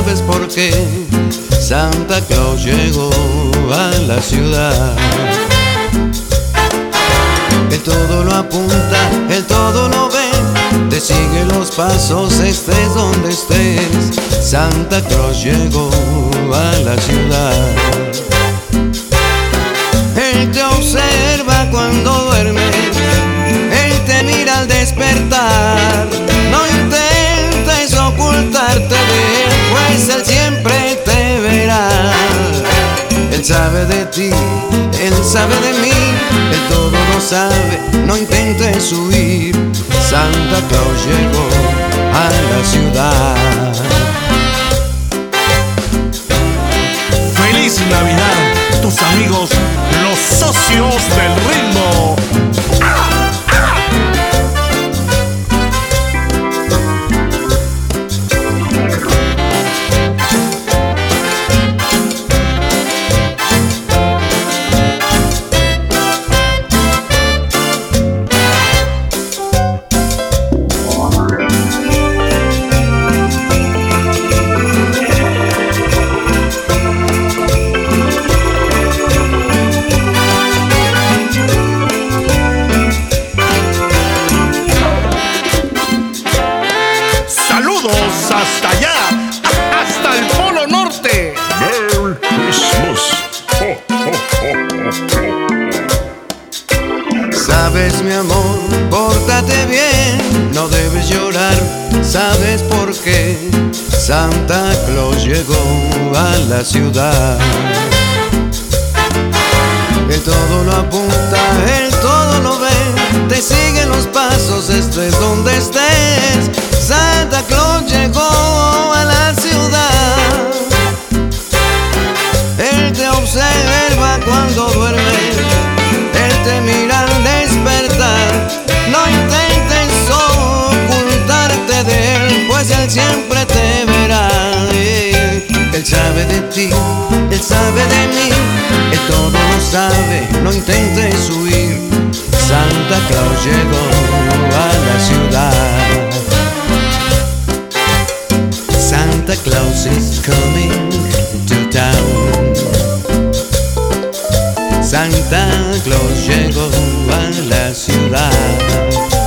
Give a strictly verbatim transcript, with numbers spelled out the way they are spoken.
¿sabes por qué? Santa Claus llegó a la ciudad. Él todo lo apunta, él todo lo ve, te sigue los pasos estés donde estés. Santa Claus llegó a la ciudad. Él te observa cuando duermes, él te mira al despertar. No intentes ocultarte de él, pues él siempre te verá. Él sabe de ti, él sabe de mí, él todo lo sabe, no intentes huir. Santa Claus llegó a la ciudad. ¡Feliz Navidad! Tus amigos, los socios del ritmo. Hasta allá, hasta el Polo Norte. Merry Christmas. Ho, ho, ho, ho. Sabes, mi amor, pórtate bien, no debes llorar, ¿sabes por qué? Santa Claus llegó a la ciudad. Él todo lo apunta, él todo lo ve, te sigue los pasos estés donde estés. Santa Claus llegó a la ciudad. Él te observa cuando duermes, él te mira al despertar. No intentes ocultarte de él, pues él siempre te verá. Él sabe de ti, él sabe de mí, él todo lo sabe, no intentes huir. Santa Claus llegó a la ciudad. Santa Claus is coming to town. Santa Claus llegó a la ciudad.